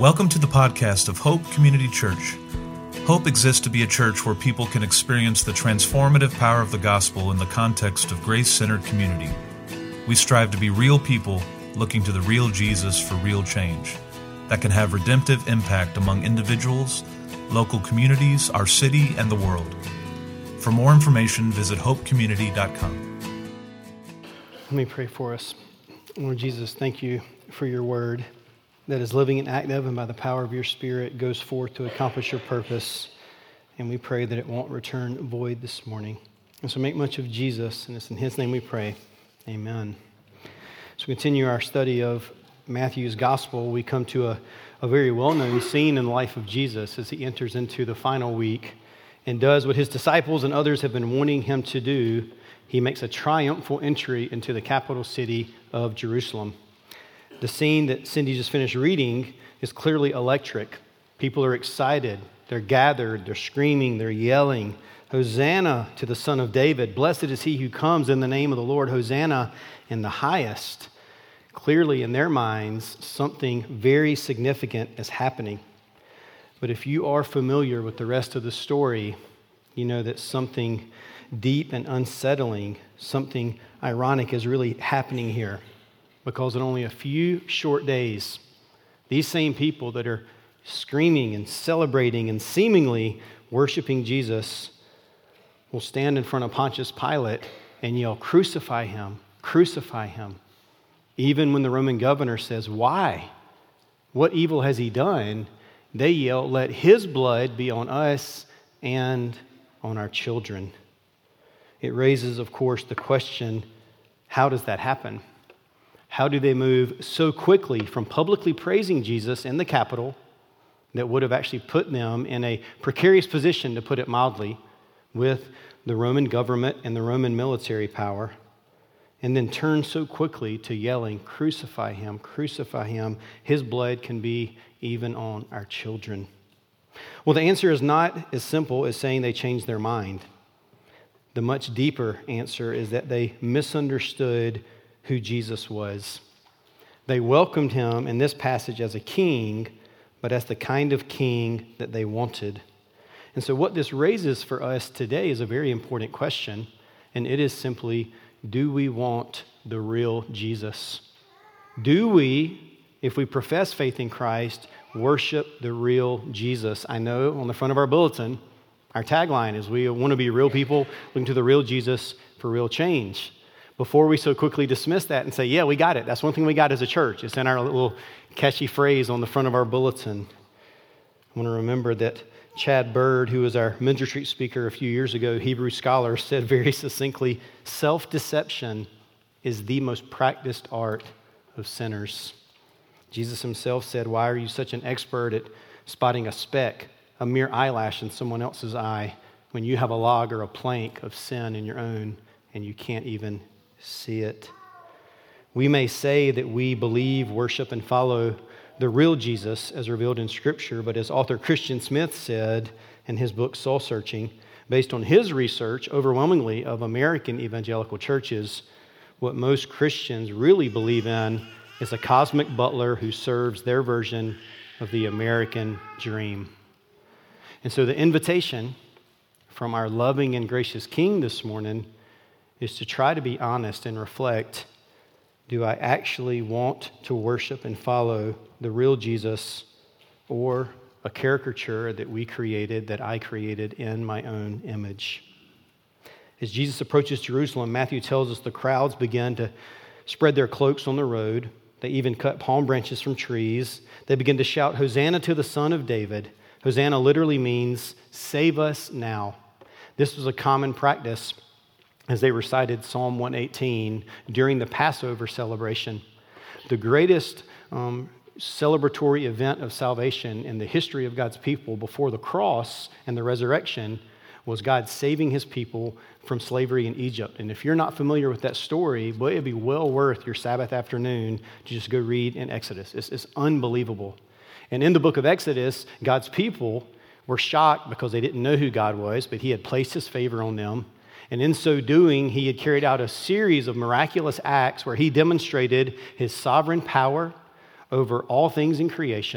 Welcome to the podcast of Hope Community Church. Hope exists to be a church where people can experience the transformative power of the gospel in the context of grace-centered community. We strive to be real people looking to the real Jesus for real change that can have redemptive impact among individuals, local communities, our city, and the world. For more information, visit hopecommunity.com. Let me pray for us. Lord Jesus, thank you for your word that is living and active, and by the power of your Spirit goes forth to accomplish your purpose. And we pray that it won't return void this morning. And so make much of Jesus, and it's in his name we pray. Amen. So we continue our study of Matthew's gospel. We come to a very well-known scene in the life of Jesus as he enters into the final week and does what his disciples and others have been wanting him to do. He makes a triumphal entry into the capital city of Jerusalem. The scene that Cindy just finished reading is clearly electric. People are excited. They're gathered. They're screaming. They're yelling. Hosanna to the Son of David. Blessed is he who comes in the name of the Lord. Hosanna in the highest. Clearly, in their minds, something very significant is happening. But if you are familiar with the rest of the story, you know that something deep and unsettling, something ironic is really happening here. Because in only a few short days, these same people that are screaming and celebrating and seemingly worshiping Jesus will stand in front of Pontius Pilate and yell, "Crucify him, crucify him." Even when the Roman governor says, "Why? What evil has he done?" they yell, "Let his blood be on us and on our children." It raises, of course, the question, how does that happen? How do they move so quickly from publicly praising Jesus in the capital that would have actually put them in a precarious position, to put it mildly, with the Roman government and the Roman military power, and then turn so quickly to yelling, "Crucify him, crucify him. His blood can be even on our children"? Well, the answer is not as simple as saying they changed their mind. The much deeper answer is that they misunderstood who Jesus was. They welcomed him in this passage as a king, but as the kind of king that they wanted. And so what this raises for us today is a very important question, and it is simply, do we want the real Jesus? Do we, if we profess faith in Christ, worship the real Jesus? I know on the front of our bulletin, our tagline is we want to be real people looking to the real Jesus for real change. Before we so quickly dismiss that and say, yeah, we got it. That's one thing we got as a church. It's in our little catchy phrase on the front of our bulletin. I want to remember that Chad Bird, who was our Mentor Street speaker a few years ago, Hebrew scholar, said very succinctly, self-deception is the most practiced art of sinners. Jesus himself said, "Why are you such an expert at spotting a speck, a mere eyelash in someone else's eye, when you have a log or a plank of sin in your own and you can't even see it?" We may say that we believe, worship, and follow the real Jesus as revealed in Scripture, but as author Christian Smith said in his book Soul Searching, based on his research overwhelmingly of American evangelical churches, what most Christians really believe in is a cosmic butler who serves their version of the American dream. And so the invitation from our loving and gracious King this morning is to try to be honest and reflect, do I actually want to worship and follow the real Jesus, or a caricature that we created, that I created in my own image? As Jesus approaches Jerusalem, Matthew tells us the crowds began to spread their cloaks on the road. They even cut palm branches from trees. They begin to shout, "Hosanna to the Son of David." Hosanna literally means, "Save us now." This was a common practice as they recited Psalm 118 during the Passover celebration. The greatest celebratory event of salvation in the history of God's people before the cross and the resurrection was God saving his people from slavery in Egypt. And if you're not familiar with that story, boy, it'd be well worth your Sabbath afternoon to just go read in Exodus. It's unbelievable. And in the book of Exodus, God's people were shocked because they didn't know who God was, but he had placed his favor on them. And in so doing, he had carried out a series of miraculous acts where he demonstrated his sovereign power over all things in creation,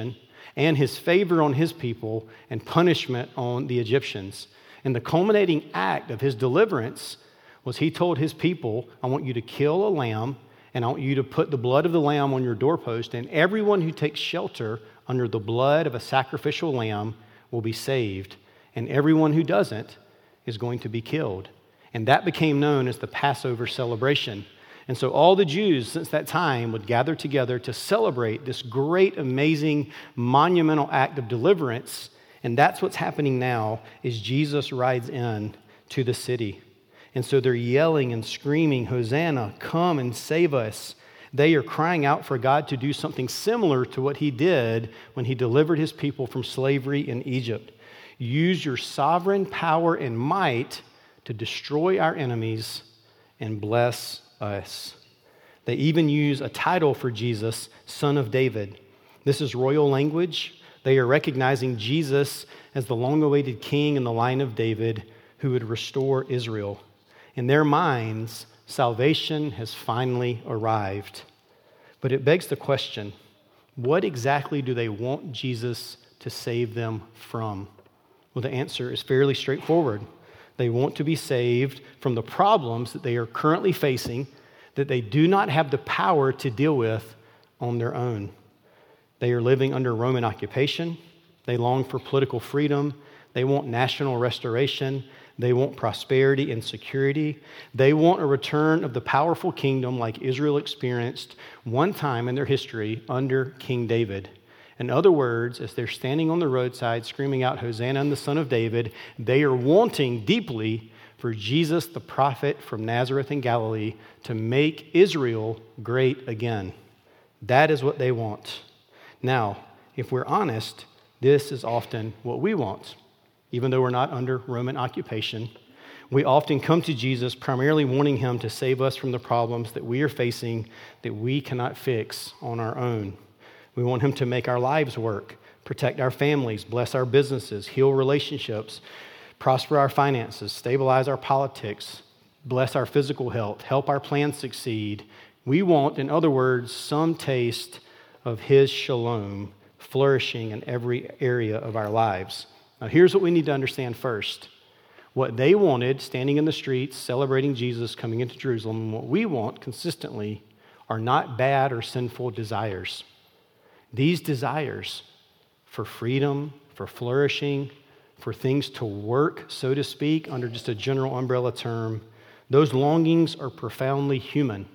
and his favor on his people and punishment on the Egyptians. And the culminating act of his deliverance was he told his people, I want you to kill a lamb, and I want you to put the blood of the lamb on your doorpost, and everyone who takes shelter under the blood of a sacrificial lamb will be saved, and everyone who doesn't is going to be killed. And that became known as the Passover celebration. And so all the Jews since that time would gather together to celebrate this great, amazing, monumental act of deliverance. And that's what's happening now as Jesus rides in to the city. And so they're yelling and screaming, Hosanna, come and save us. They are crying out for God to do something similar to what he did when he delivered his people from slavery in Egypt. Use your sovereign power and might to destroy our enemies and bless us. They even use a title for Jesus, Son of David. This is royal language. They are recognizing Jesus as the long-awaited king in the line of David who would restore Israel. In their minds, salvation has finally arrived. But it begs the question, what exactly do they want Jesus to save them from? Well, the answer is fairly straightforward. They want to be saved from the problems that they are currently facing that they do not have the power to deal with on their own. They are living under Roman occupation. They long for political freedom. They want national restoration. They want prosperity and security. They want a return of the powerful kingdom like Israel experienced one time in their history under King David. In other words, as they're standing on the roadside screaming out, Hosanna in the Son of David, they are wanting deeply for Jesus, the prophet from Nazareth in Galilee, to make Israel great again. That is what they want. Now, if we're honest, this is often what we want. Even though we're not under Roman occupation, we often come to Jesus primarily wanting him to save us from the problems that we are facing that we cannot fix on our own. We want him to make our lives work, protect our families, bless our businesses, heal relationships, prosper our finances, stabilize our politics, bless our physical health, help our plans succeed. We want, in other words, some taste of his shalom flourishing in every area of our lives. Now, here's what we need to understand first. What they wanted, standing in the streets, celebrating Jesus coming into Jerusalem, and what we want consistently are not bad or sinful desires. These desires for freedom, for flourishing, for things to work, so to speak, under just a general umbrella term, those longings are profoundly human.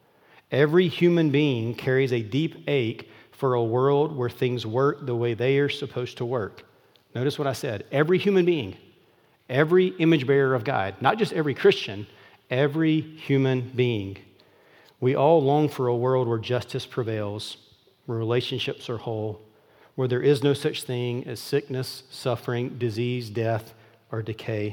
Every human being carries a deep ache for a world where things work the way they are supposed to work. Notice what I said. Every human being, every image bearer of God, not just every Christian, every human being. We all long for a world where justice prevails, where relationships are whole, where there is no such thing as sickness, suffering, disease, death, or decay.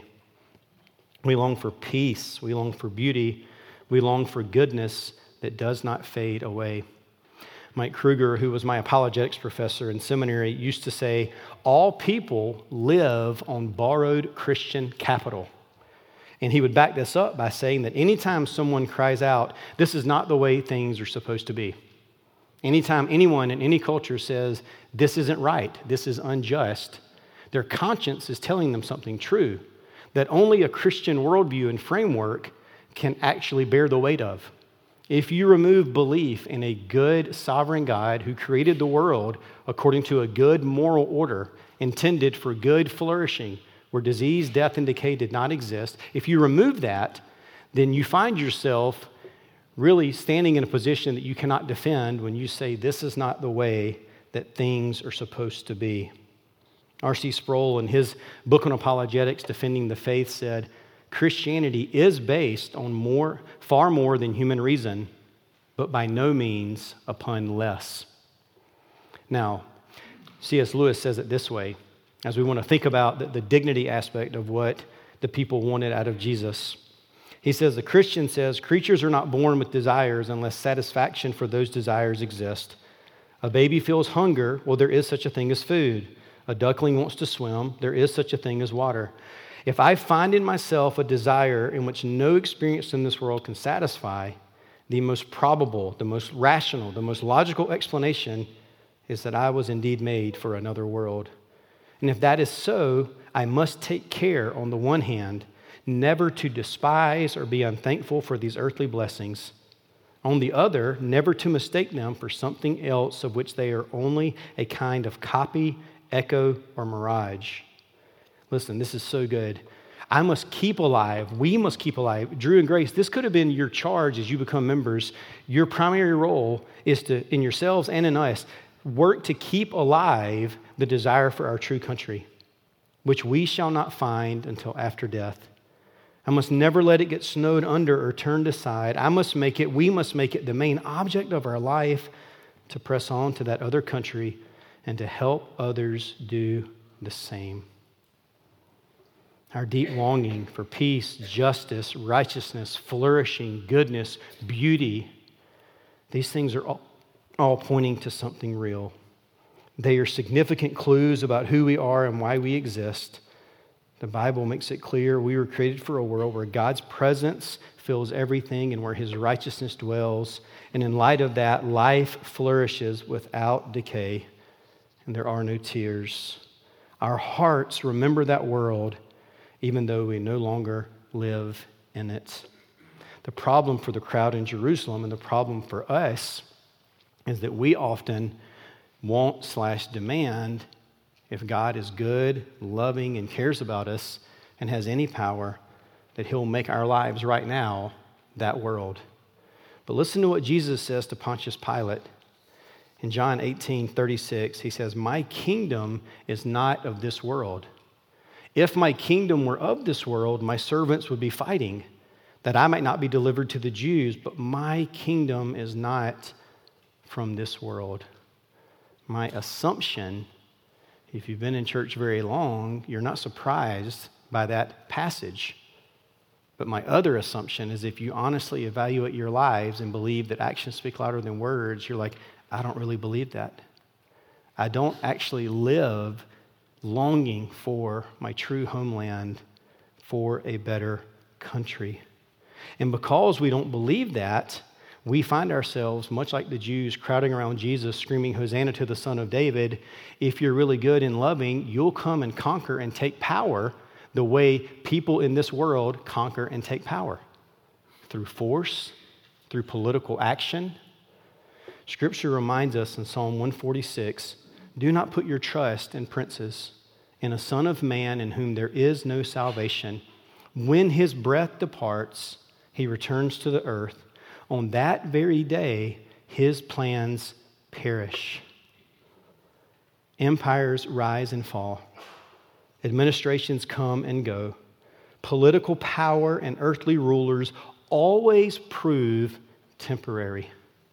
We long for peace. We long for beauty. We long for goodness that does not fade away. Mike Kruger, who was my apologetics professor in seminary, used to say, all people live on borrowed Christian capital. And he would back this up by saying that anytime someone cries out, this is not the way things are supposed to be. Anytime anyone in any culture says, this isn't right, this is unjust, their conscience is telling them something true that only a Christian worldview and framework can actually bear the weight of. If you remove belief in a good sovereign God who created the world according to a good moral order intended for good flourishing, where disease, death, and decay did not exist, if you remove that, then you find yourself really standing in a position that you cannot defend when you say this is not the way that things are supposed to be. R.C. Sproul, in his book on apologetics, Defending the Faith, said, Christianity is based on far more than human reason, but by no means upon less. Now, C.S. Lewis says it this way, as we want to think about the dignity aspect of what the people wanted out of Jesus. He says, the Christian says, creatures are not born with desires unless satisfaction for those desires exists. A baby feels hunger, well, there is such a thing as food. A duckling wants to swim, there is such a thing as water. If I find in myself a desire in which no experience in this world can satisfy, the most probable, the most rational, the most logical explanation is that I was indeed made for another world. And if that is so, I must take care, on the one hand, never to despise or be unthankful for these earthly blessings. On the other, never to mistake them for something else of which they are only a kind of copy, echo, or mirage. Listen, this is so good. I must keep alive. We must keep alive. Drew and Grace, this could have been your charge as you become members. Your primary role is to, in yourselves and in us, work to keep alive the desire for our true country, which we shall not find until after death. I must never let it get snowed under or turned aside. We must make it the main object of our life to press on to that other country and to help others do the same. Our deep longing for peace, justice, righteousness, flourishing, goodness, beauty, these things are all pointing to something real. They are significant clues about who we are and why we exist. The Bible makes it clear we were created for a world where God's presence fills everything and where his righteousness dwells. And in light of that, life flourishes without decay, and there are no tears. Our hearts remember that world, even though we no longer live in it. The problem for the crowd in Jerusalem and the problem for us is that we often want/demand, if God is good, loving, and cares about us and has any power, that he'll make our lives right now that world. But listen to what Jesus says to Pontius Pilate. In John 18:36, he says, "My kingdom is not of this world. If my kingdom were of this world, my servants would be fighting, that I might not be delivered to the Jews, but my kingdom is not from this world." My assumption, if you've been in church very long, you're not surprised by that passage. But my other assumption is if you honestly evaluate your lives and believe that actions speak louder than words, you're like, I don't really believe that. I don't actually live longing for my true homeland, for a better country. And because we don't believe that, we find ourselves, much like the Jews, crowding around Jesus, screaming, "Hosanna to the Son of David." If you're really good and loving, you'll come and conquer and take power the way people in this world conquer and take power. Through force, through political action. Scripture reminds us in Psalm 146, "Do not put your trust in princes, in a son of man in whom there is no salvation. When his breath departs, he returns to the earth. On that very day, his plans perish." Empires rise and fall. Administrations come and go. Political power and earthly rulers always prove temporary.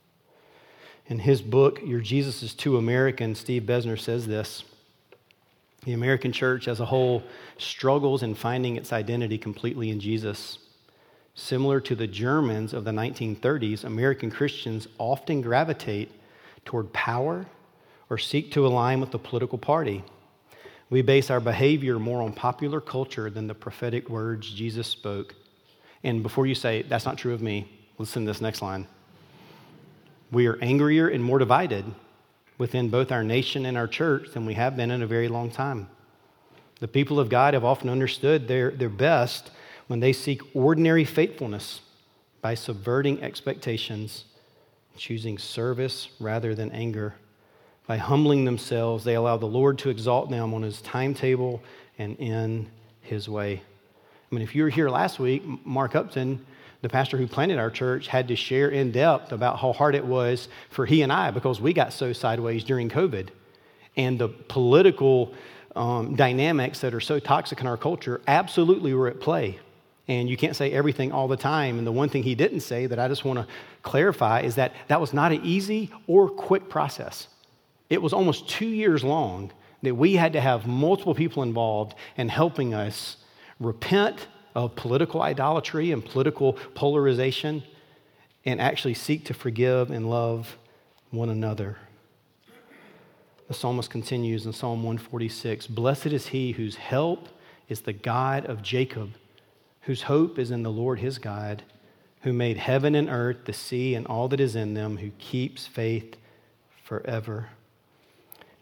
In his book, Your Jesus is Too American, Steve Besner says this: "The American church as a whole struggles in finding its identity completely in Jesus. Similar to the Germans of the 1930s, American Christians often gravitate toward power or seek to align with the political party. We base our behavior more on popular culture than the prophetic words Jesus spoke." And before you say, "That's not true of me," listen to this next line. "We are angrier and more divided within both our nation and our church than we have been in a very long time. The people of God have often understood their best when they seek ordinary faithfulness by subverting expectations, choosing service rather than anger. By humbling themselves, they allow the Lord to exalt them on his timetable and in his way." I mean, if you were here last week, Mark Upton, the pastor who planted our church, had to share in depth about how hard it was for he and I because we got so sideways during COVID. And the political dynamics that are so toxic in our culture absolutely were at play. And you can't say everything all the time. And the one thing he didn't say that I just want to clarify is that was not an easy or quick process. It was almost 2 years long that we had to have multiple people involved in helping us repent of political idolatry and political polarization and actually seek to forgive and love one another. The psalmist continues in Psalm 146, "Blessed is he whose help is the God of Jacob, whose hope is in the Lord his God, who made heaven and earth, the sea, and all that is in them, who keeps faith forever."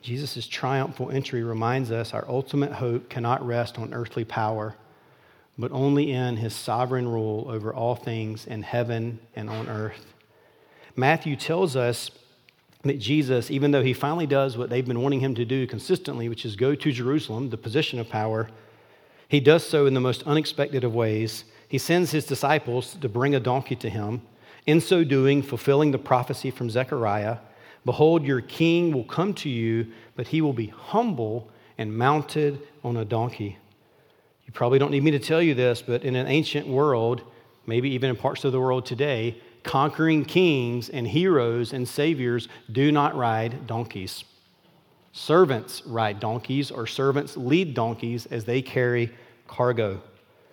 Jesus' triumphal entry reminds us our ultimate hope cannot rest on earthly power, but only in his sovereign rule over all things in heaven and on earth. Matthew tells us that Jesus, even though he finally does what they've been wanting him to do consistently, which is go to Jerusalem, the position of power, he does so in the most unexpected of ways. He sends his disciples to bring a donkey to him, in so doing, fulfilling the prophecy from Zechariah. Behold, your king will come to you, but he will be humble and mounted on a donkey. You probably don't need me to tell you this, but in an ancient world, maybe even in parts of the world today, conquering kings and heroes and saviors do not ride donkeys. Servants ride donkeys, or servants lead donkeys as they carry cargo.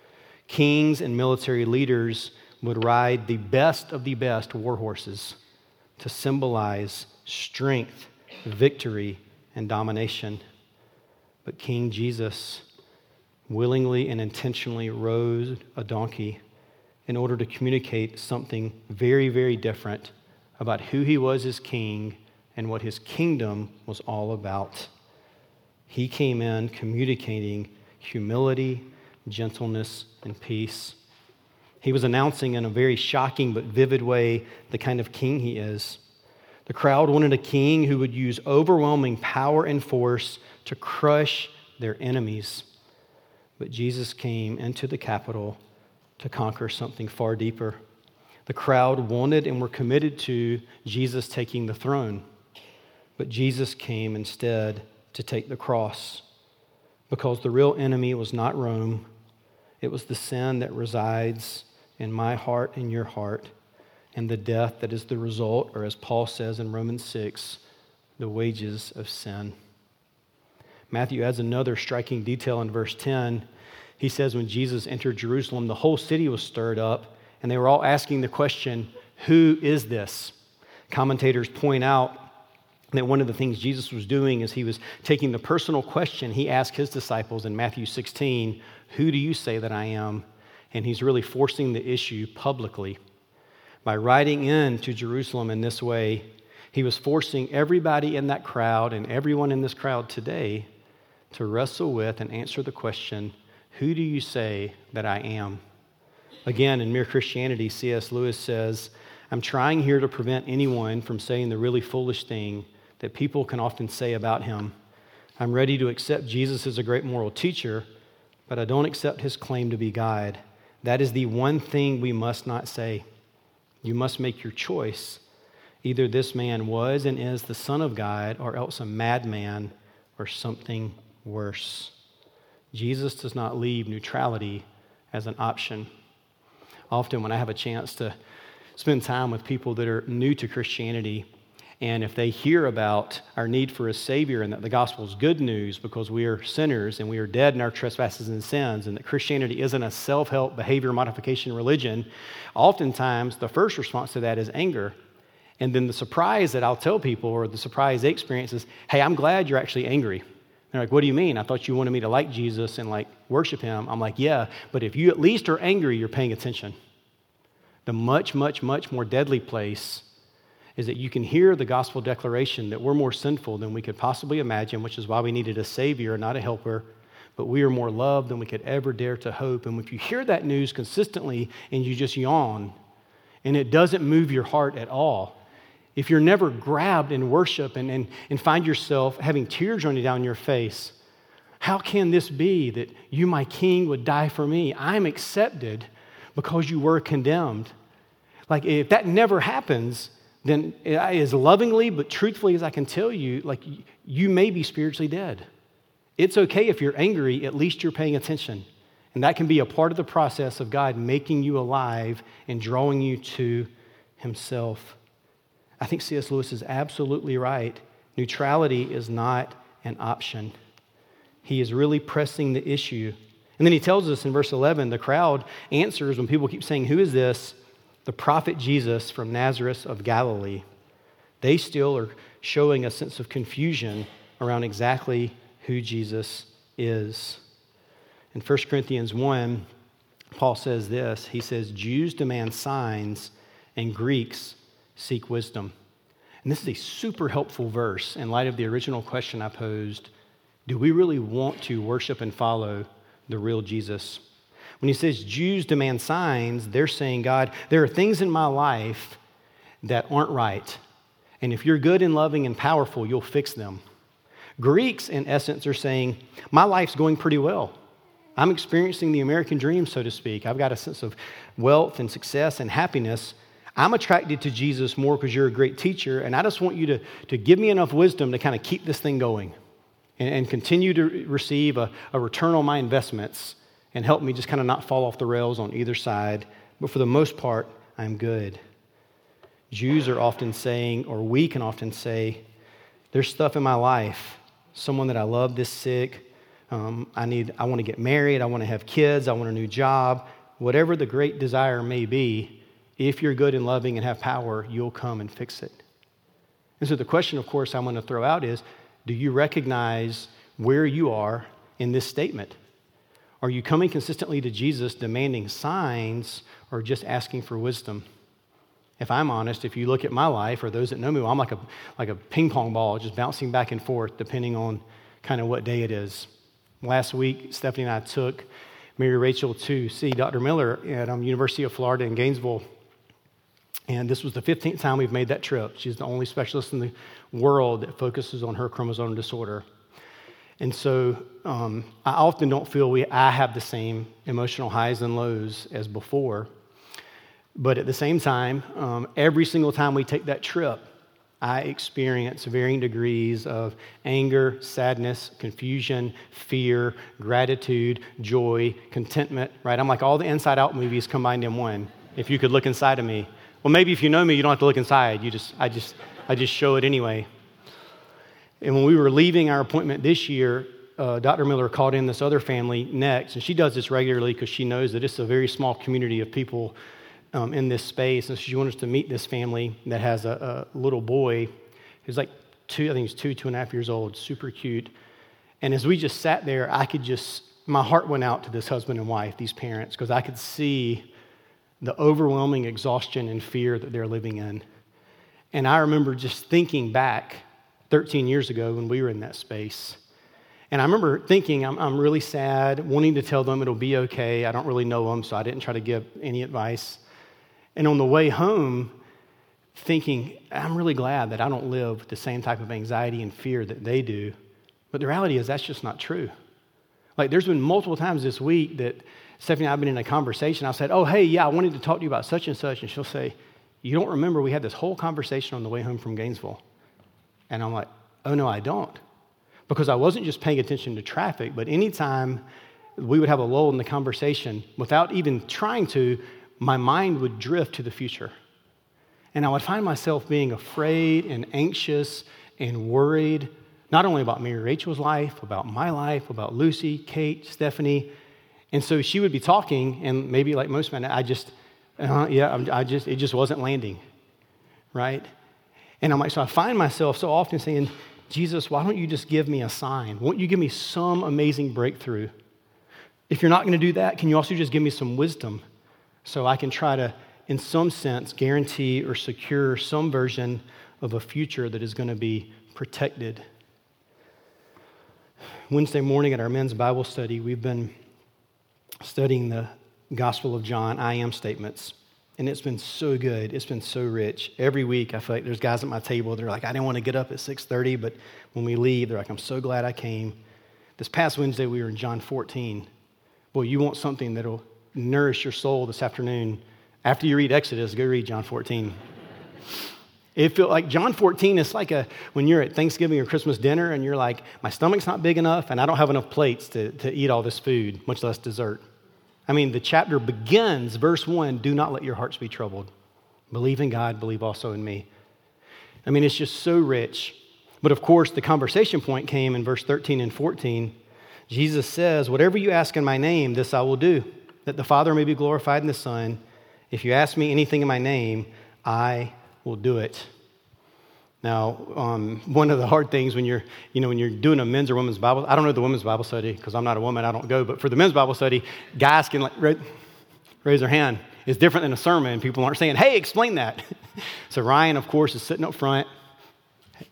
Kings and military leaders would ride the best of the best war horses to symbolize strength, victory, and domination. But King Jesus willingly and intentionally rode a donkey in order to communicate something very, very different about who he was as king and what his kingdom was all about. He came in communicating humility, gentleness, and peace. He was announcing in a very shocking but vivid way the kind of king he is. The crowd wanted a king who would use overwhelming power and force to crush their enemies. But Jesus came into the capital to conquer something far deeper. The crowd wanted and were committed to Jesus taking the throne. But Jesus came instead to take the cross, because the real enemy was not Rome. It was the sin that resides in my heart and your heart, and the death that is the result, or as Paul says in Romans 6, the wages of sin. Matthew adds another striking detail in verse 10. He says when Jesus entered Jerusalem, the whole city was stirred up, and they were all asking the question, who is this? Commentators point out that one of the things Jesus was doing is he was taking the personal question he asked his disciples in Matthew 16, who do you say that I am? And he's really forcing the issue publicly. By riding into Jerusalem in this way, he was forcing everybody in that crowd and everyone in this crowd today to wrestle with and answer the question, who do you say that I am? Again, in Mere Christianity, C.S. Lewis says, I'm trying here to prevent anyone from saying the really foolish thing that people can often say about him. I'm ready to accept Jesus as a great moral teacher, but I don't accept his claim to be God. That is the one thing we must not say. You must make your choice. Either this man was and is the Son of God, or else a madman, or something worse. Jesus does not leave neutrality as an option. Often when I have a chance to spend time with people that are new to Christianity, and if they hear about our need for a Savior and that the gospel is good news because we are sinners and we are dead in our trespasses and sins, and that Christianity isn't a self-help behavior modification religion, oftentimes the first response to that is anger. And then the surprise that I'll tell people, or the surprise they experience, is, hey, I'm glad you're actually angry. They're like, what do you mean? I thought you wanted me to like Jesus and worship him. I'm like, yeah, but if you at least are angry, you're paying attention. The much, much, much more deadly place is that you can hear the gospel declaration that we're more sinful than we could possibly imagine, which is why we needed a Savior, not a helper, but we are more loved than we could ever dare to hope. And if you hear that news consistently and you just yawn, and it doesn't move your heart at all, if you're never grabbed in worship and find yourself having tears running down your face, how can this be that you, my King, would die for me? I'm accepted because you were condemned. If that never happens, then as lovingly but truthfully as I can tell you, you may be spiritually dead. It's okay if you're angry, at least you're paying attention. And that can be a part of the process of God making you alive and drawing you to himself. I think C.S. Lewis is absolutely right. Neutrality is not an option. He is really pressing the issue. And then he tells us in verse 11, the crowd answers when people keep saying, who is this? The prophet Jesus from Nazareth of Galilee. They still are showing a sense of confusion around exactly who Jesus is. In 1 Corinthians 1, Paul says this. He says, Jews demand signs and Greeks seek wisdom. And this is a super helpful verse in light of the original question I posed. Do we really want to worship and follow the real Jesus? When he says Jews demand signs, they're saying, God, there are things in my life that aren't right. And if you're good and loving and powerful, you'll fix them. Greeks, in essence, are saying, my life's going pretty well. I'm experiencing the American dream, so to speak. I've got a sense of wealth and success and happiness. I'm attracted to Jesus more because you're a great teacher, and I just want you to give me enough wisdom to kind of keep this thing going and continue to receive a return on my investments and help me just kind of not fall off the rails on either side. But for the most part, I'm good. Jews are often saying, or we can often say, there's stuff in my life, someone that I love is sick, I want to get married, I want to have kids, I want a new job, whatever the great desire may be, if you're good and loving and have power, you'll come and fix it. And so the question, of course, I'm going to throw out is, do you recognize where you are in this statement? Are you coming consistently to Jesus demanding signs or just asking for wisdom? If I'm honest, if you look at my life or those that know me, well, I'm like a ping pong ball just bouncing back and forth depending on kind of what day it is. Last week, Stephanie and I took Mary Rachel to see Dr. Miller at University of Florida in Gainesville. And this was the 15th time we've made that trip. She's the only specialist in the world that focuses on her chromosome disorder. And so I often don't feel I have the same emotional highs and lows as before. But at the same time, every single time we take that trip, I experience varying degrees of anger, sadness, confusion, fear, gratitude, joy, contentment, right? I'm like all the Inside Out movies combined in one. If you could look inside of me. Well, maybe if you know me, you don't have to look inside. I just show it anyway. And when we were leaving our appointment this year, Dr. Miller called in this other family next, and she does this regularly because she knows that it's a very small community of people in this space. And so she wanted us to meet this family that has a little boy who's like 2.5 years old, super cute. And as we just sat there, my heart went out to this husband and wife, these parents, because I could see the overwhelming exhaustion and fear that they're living in. And I remember just thinking back 13 years ago when we were in that space. And I remember thinking, I'm really sad, wanting to tell them it'll be okay. I don't really know them, so I didn't try to give any advice. And on the way home, thinking, I'm really glad that I don't live with the same type of anxiety and fear that they do. But the reality is that's just not true. Like there's been multiple times this week that Stephanie and I have been in a conversation. I said, oh, hey, yeah, I wanted to talk to you about such and such. And she'll say, you don't remember we had this whole conversation on the way home from Gainesville. And I'm like, oh, no, I don't. Because I wasn't just paying attention to traffic, but anytime we would have a lull in the conversation, without even trying to, my mind would drift to the future. And I would find myself being afraid and anxious and worried, not only about Mary Rachel's life, about my life, about Lucy, Kate, Stephanie. And so she would be talking, and maybe like most men, it just wasn't landing, right? And I'm like, so I find myself so often saying, Jesus, why don't you just give me a sign? Won't you give me some amazing breakthrough? If you're not going to do that, can you also just give me some wisdom so I can try to, in some sense, guarantee or secure some version of a future that is going to be protected? Wednesday morning at our men's Bible study, we've been studying the Gospel of John, I am statements. And it's been so good. It's been so rich. Every week, I feel like there's guys at my table. They're like, I didn't want to get up at 6:30, but when we leave, they're like, I'm so glad I came. This past Wednesday, we were in John 14. Boy, you want something that'll nourish your soul this afternoon. After you read Exodus, go read John 14. It feels like John 14 is like when you're at Thanksgiving or Christmas dinner and you're like, my stomach's not big enough and I don't have enough plates to eat all this food, much less dessert. I mean, the chapter begins, verse 1, do not let your hearts be troubled. Believe in God, believe also in me. I mean, it's just so rich. But of course, the conversation point came in verse 13 and 14. Jesus says, whatever you ask in my name, this I will do, that the Father may be glorified in the Son. If you ask me anything in my name, I will do it. Now, one of the hard things when you're doing a men's or women's Bible, I don't know the women's Bible study because I'm not a woman, I don't go, but for the men's Bible study, guys can raise their hand. It's different than a sermon. People aren't saying, hey, explain that. So Ryan, of course, is sitting up front.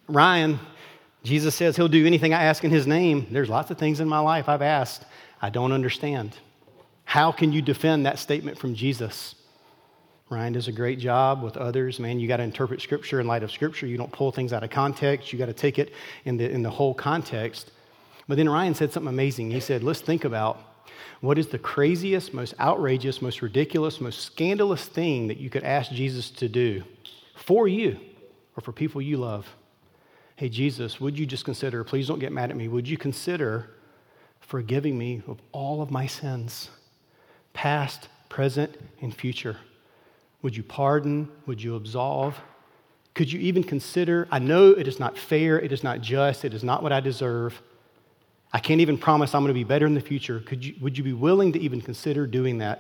Ryan, Jesus says he'll do anything I ask in his name. There's lots of things in my life I've asked I don't understand. How can you defend that statement from Jesus? Ryan does a great job with others. Man, you got to interpret Scripture in light of Scripture. You don't pull things out of context. You got to take it in the whole context. But then Ryan said something amazing. He said, let's think about what is the craziest, most outrageous, most ridiculous, most scandalous thing that you could ask Jesus to do for you or for people you love. Hey, Jesus, would you just consider, please don't get mad at me, would you consider forgiving me of all of my sins, past, present, and future? Would you pardon? Would you absolve? Could you even consider, I know it is not fair, it is not just, it is not what I deserve. I can't even promise I'm going to be better in the future. Would you be willing to even consider doing that?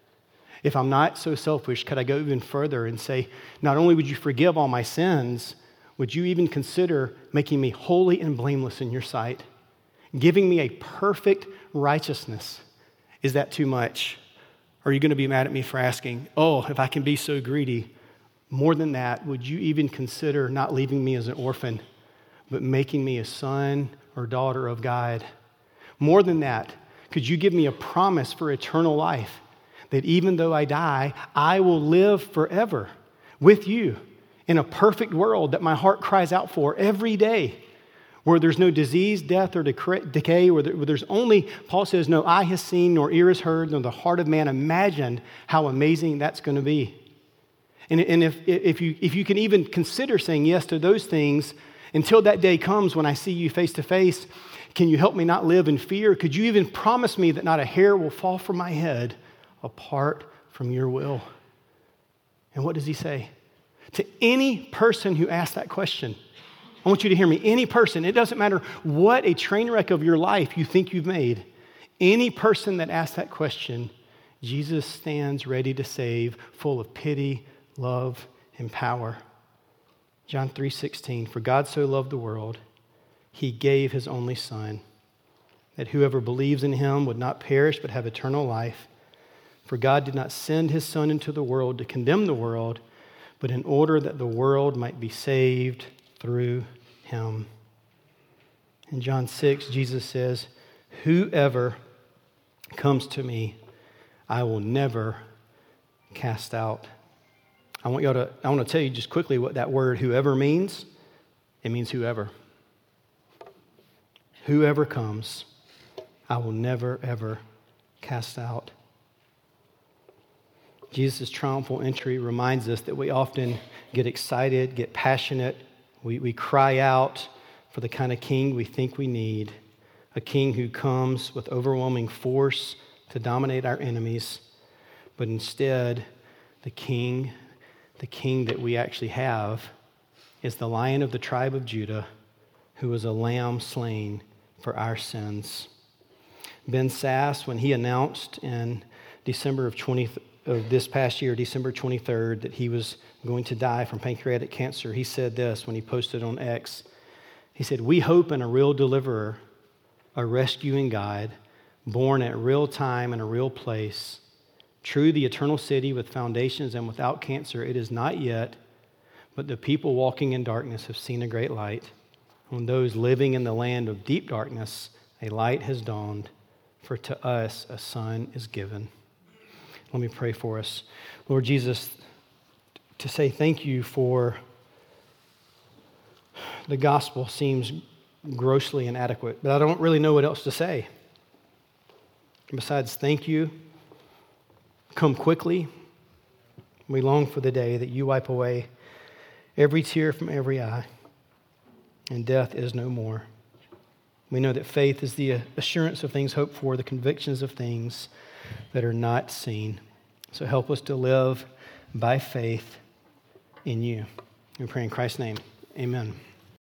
If I'm not so selfish, could I go even further and say, not only would you forgive all my sins, would you even consider making me holy and blameless in your sight? Giving me a perfect righteousness. Is that too much? Or are you going to be mad at me for asking, if I can be so greedy? More than that, would you even consider not leaving me as an orphan, but making me a son or daughter of God? More than that, could you give me a promise for eternal life, that even though I die, I will live forever with you in a perfect world that my heart cries out for every day, where there's no disease, death, or decay, where there's only, Paul says, no eye has seen, nor ear has heard, nor the heart of man imagined how amazing that's going to be. And if you can even consider saying yes to those things, until that day comes when I see you face to face, can you help me not live in fear? Could you even promise me that not a hair will fall from my head apart from your will? And what does he say? To any person who asks that question, I want you to hear me. Any person, it doesn't matter what a train wreck of your life you think you've made, any person that asks that question, Jesus stands ready to save, full of pity, love, and power. John 3:16, for God so loved the world, he gave his only Son, that whoever believes in him would not perish but have eternal life. For God did not send his Son into the world to condemn the world, but in order that the world might be saved through him. In John 6, Jesus says, whoever comes to me, I will never cast out. I want to tell you just quickly what that word whoever means. It means whoever. Whoever comes, I will never, ever cast out. Jesus' triumphal entry reminds us that we often get excited, get passionate. We cry out for the kind of king we think we need, a king who comes with overwhelming force to dominate our enemies. But instead, the king that we actually have is the Lion of the tribe of Judah, who was a lamb slain for our sins. Ben Sass, when he announced in December of this past year, December 23rd, that he was going to die from pancreatic cancer, he said this when he posted on X. He said, we hope in a real deliverer, a rescuing guide, born at real time in a real place. True, the eternal city with foundations and without cancer, it is not yet, but the people walking in darkness have seen a great light. On those living in the land of deep darkness, a light has dawned, for to us a son is given. Let me pray for us. Lord Jesus, to say thank you for the gospel seems grossly inadequate, but I don't really know what else to say. Besides, thank you. Come quickly. We long for the day that you wipe away every tear from every eye, and death is no more. We know that faith is the assurance of things hoped for, the convictions of things that are not seen. So help us to live by faith in you. We pray in Christ's name. Amen.